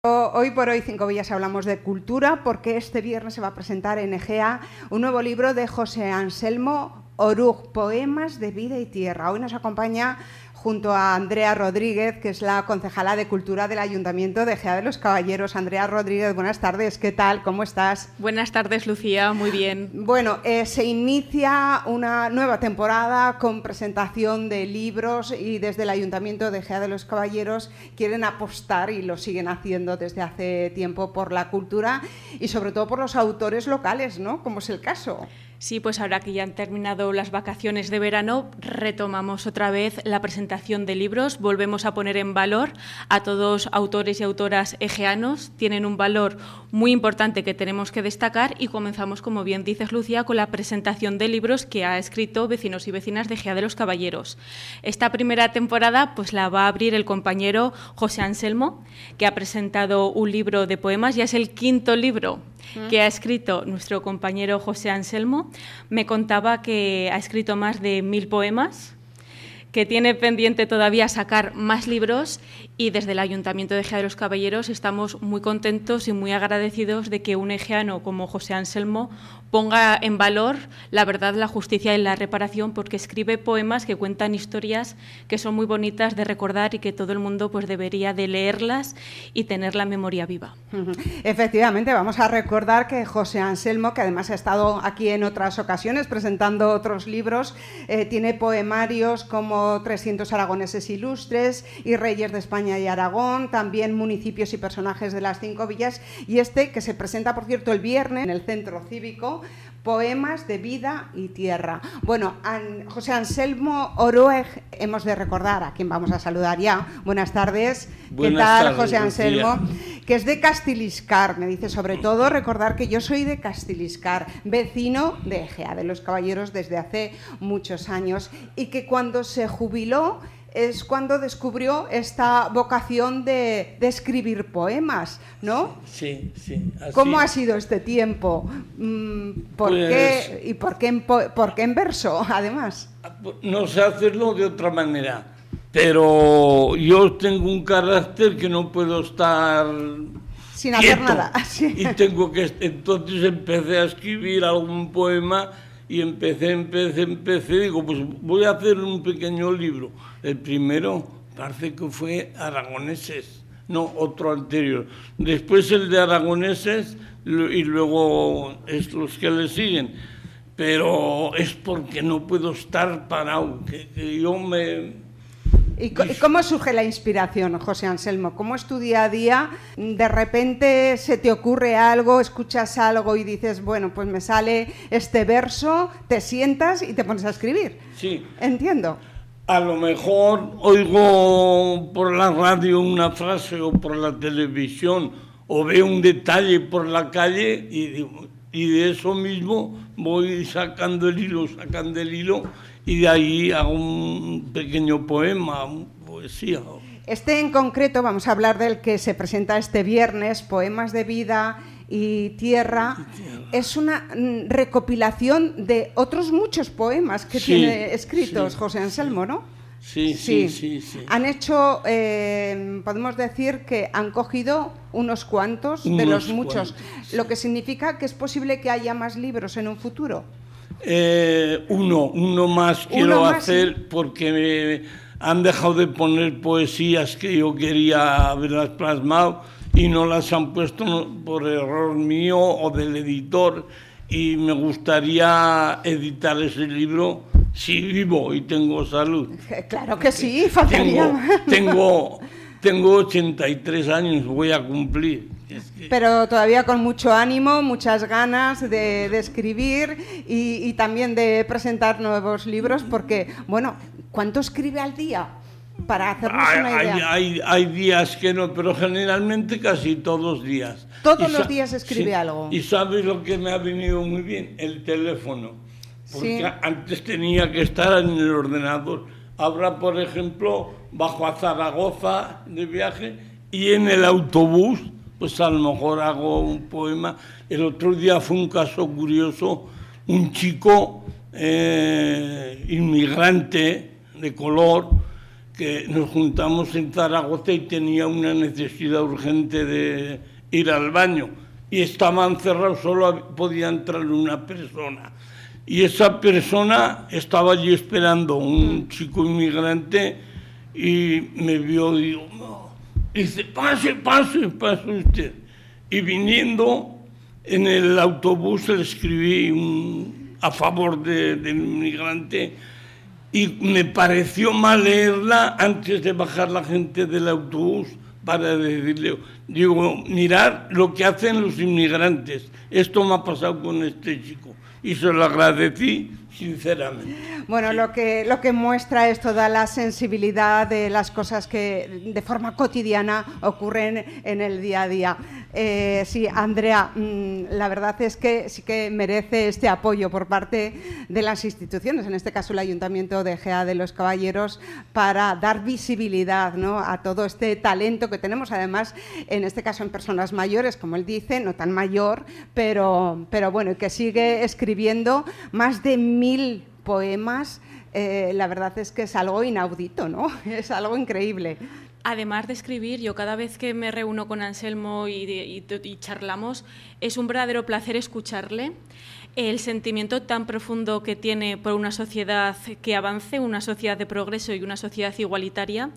Hoy por hoy, Cinco Villas, hablamos de cultura porque este viernes se va a presentar en Egea un nuevo libro de José Anselmo Oruj, Poemas de vida y tierra. Hoy nos acompaña junto a Andrea Rodríguez, que es la concejala de Cultura del Ayuntamiento de Egea de los Caballeros. Andrea Rodríguez, buenas tardes, ¿qué tal? ¿Cómo estás? Buenas tardes, Lucía, muy bien. Bueno, se inicia una nueva temporada con presentación de libros y desde el Ayuntamiento de Egea de los Caballeros quieren apostar, y lo siguen haciendo desde hace tiempo, por la cultura y sobre todo por los autores locales, ¿no? Como es el caso. Sí, pues ahora que ya han terminado las vacaciones de verano, retomamos otra vez la presentación de libros, volvemos a poner en valor a todos autores y autoras egeanos, tienen un valor muy importante que tenemos que destacar y comenzamos, como bien dices, Lucía, con la presentación de libros que ha escrito vecinos y vecinas de Egea de los Caballeros. Esta primera temporada pues la va a abrir el compañero José Anselmo, que ha presentado un libro de poemas, ya es el quinto libro que ha escrito nuestro compañero José Anselmo. Me contaba que ha escrito más de 1000 poemas, que tiene pendiente todavía sacar más libros, y desde el Ayuntamiento de Egea de los Caballeros estamos muy contentos y muy agradecidos de que un egeano como José Anselmo ponga en valor la verdad, la justicia y la reparación, porque escribe poemas que cuentan historias que son muy bonitas de recordar y que todo el mundo pues debería de leerlas y tener la memoria viva. Efectivamente, vamos a recordar que José Anselmo, que además ha estado aquí en otras ocasiones presentando otros libros, tiene poemarios como 300 aragoneses ilustres y Reyes de España y Aragón, también municipios y personajes de las 5 villas, y este que se presenta, por cierto, el viernes en el Centro Cívico, Poemas de vida y tierra. Bueno, José Anselmo Oruj, hemos de recordar a quien vamos a saludar ya. Buenas tardes. Buenas ¿Qué tal, tardes, José Anselmo? Lucía. Que es de Castiliscar, me dice. Sobre todo recordar que yo soy de Castiliscar, vecino de Egea de los Caballeros desde hace muchos años, y que cuando se jubiló es cuando descubrió esta vocación de escribir poemas, ¿no? Sí, sí. Así. ¿Cómo ha sido este tiempo? ¿Qué? ¿Y por qué en verso, además? No sé hacerlo de otra manera, pero yo tengo un carácter que no puedo estar sin quieto, hacer nada. Sí. Y tengo que... Entonces empecé a escribir algún poema y empecé, digo, pues voy a hacer un pequeño libro. El primero parece que fue aragoneses, no, otro anterior. Después el de aragoneses y luego es los que le siguen. Pero es porque no puedo estar parado, que yo me... ¿Y cómo surge la inspiración, José Anselmo? ¿Cómo es tu día a día? De repente se te ocurre algo, escuchas algo y dices, bueno, pues me sale este verso, te sientas y te pones a escribir. Sí. Entiendo. A lo mejor oigo por la radio una frase o por la televisión o veo un detalle por la calle y de eso mismo voy sacando el hilo y de ahí hago un pequeño poema, poesía. Este en concreto, vamos a hablar del que se presenta este viernes, Poemas de vida y tierra, es una recopilación de otros muchos poemas que tiene escritos José Anselmo, ¿no? Sí. Han hecho, podemos decir que han cogido unos cuantos de los muchos, lo que significa que es posible que haya más libros en un futuro. Uno más quiero hacer, porque me han dejado de poner poesías que yo quería haberlas plasmado y no las han puesto por error mío o del editor, y me gustaría editar ese libro si vivo y tengo salud. Claro que sí, faltaría. Tengo 83 años, voy a cumplir. Pero todavía con mucho ánimo, muchas ganas de escribir y también de presentar nuevos libros, porque, bueno, ¿cuánto escribe al día? Para hacernos una idea. Hay días que no, pero generalmente casi todos los días. Todos los días escribe algo. Y ¿sabes lo que me ha venido muy bien? El teléfono. Porque antes tenía que estar en el ordenador. Ahora, por ejemplo, bajo a Zaragoza de viaje y en el autobús, pues a lo mejor hago un poema. El otro día fue un caso curioso, un chico inmigrante de color que nos juntamos en Zaragoza y tenía una necesidad urgente de ir al baño. Y estaban cerrados, solo podía entrar una persona. Y esa persona estaba allí esperando, un chico inmigrante, y me vio y digo, no. Dice, pase usted. Y viniendo en el autobús le escribí a favor del inmigrante, y me pareció mal leerla antes de bajar la gente del autobús para decirle, digo, mirad lo que hacen los inmigrantes, esto me ha pasado con este chico, y se lo agradecí sinceramente. Bueno, sí. Lo que muestra es toda la sensibilidad de las cosas que de forma cotidiana ocurren en el día a día. Sí, Andrea, la verdad es que sí que merece este apoyo por parte de las instituciones, en este caso el Ayuntamiento de Ejea de los Caballeros, para dar visibilidad, ¿no?, a todo este talento que tenemos, además, en este caso en personas mayores, como él dice, no tan mayor, pero bueno, que sigue escribiendo más de 1000 poemas. La verdad es que es algo inaudito, ¿no? Es algo increíble. Además de escribir, yo cada vez que me reúno con Anselmo y charlamos, es un verdadero placer escucharle. El sentimiento tan profundo que tiene por una sociedad que avance, una sociedad de progreso y una sociedad igualitaria,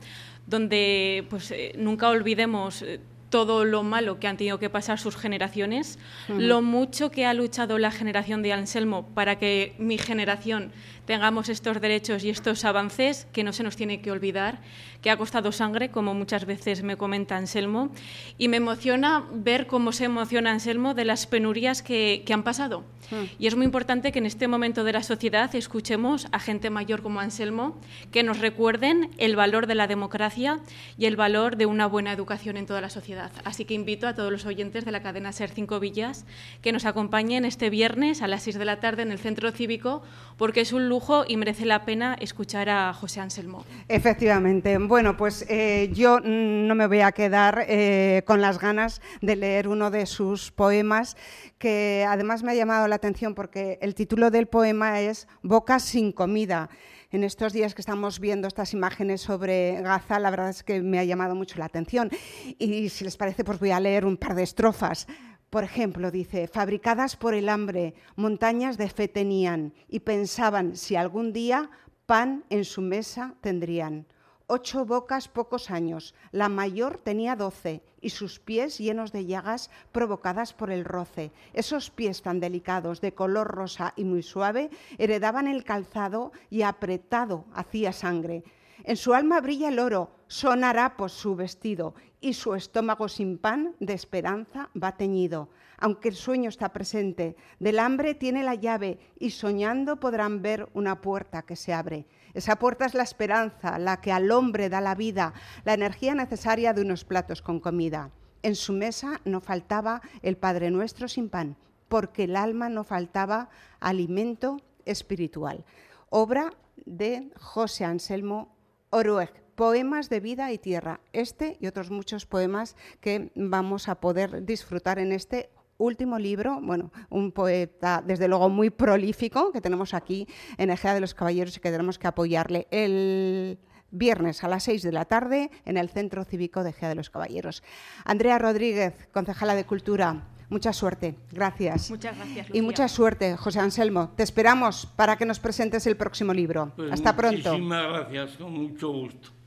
donde pues, nunca olvidemos todo lo malo que han tenido que pasar sus generaciones, lo mucho que ha luchado la generación de Anselmo para que mi generación tengamos estos derechos y estos avances, que no se nos tiene que olvidar, que ha costado sangre, como muchas veces me comenta Anselmo, y me emociona ver cómo se emociona Anselmo de las penurias que han pasado. Y es muy importante que en este momento de la sociedad escuchemos a gente mayor como Anselmo, que nos recuerden el valor de la democracia y el valor de una buena educación en toda la sociedad. Así que invito a todos los oyentes de la cadena SER 5 Villas que nos acompañen este viernes a las 6 de la tarde en el Centro Cívico, porque es un lujo y merece la pena escuchar a José Anselmo. Efectivamente. Bueno, pues yo no me voy a quedar con las ganas de leer uno de sus poemas, que además me ha llamado la atención porque el título del poema es Bocas sin comida. En estos días que estamos viendo estas imágenes sobre Gaza, la verdad es que me ha llamado mucho la atención. Y si les parece, pues voy a leer un par de estrofas. Por ejemplo, dice, fabricadas por el hambre, montañas de fe tenían y pensaban si algún día pan en su mesa tendrían. 8 bocas, pocos años, la mayor tenía 12 y sus pies llenos de llagas provocadas por el roce. Esos pies tan delicados, de color rosa y muy suave, heredaban el calzado y apretado hacía sangre. En su alma brilla el oro, son harapos su vestido y su estómago sin pan de esperanza va teñido. Aunque el sueño está presente, del hambre tiene la llave y soñando podrán ver una puerta que se abre. Esa puerta es la esperanza, la que al hombre da la vida, la energía necesaria de unos platos con comida. En su mesa no faltaba el Padre Nuestro sin pan, porque el alma no faltaba alimento espiritual. Obra de José Anselmo Orueg, Poemas de vida y tierra. Este y otros muchos poemas que vamos a poder disfrutar en este último libro, bueno, un poeta desde luego muy prolífico que tenemos aquí en Ejea de los Caballeros y que tenemos que apoyarle el viernes a las 6 de la tarde en el Centro Cívico de Ejea de los Caballeros. Andrea Rodríguez, concejala de Cultura, mucha suerte, gracias. Muchas gracias, Lucía. Y mucha suerte, José Anselmo. Te esperamos para que nos presentes el próximo libro. Pues hasta pronto. Muchísimas gracias, con mucho gusto.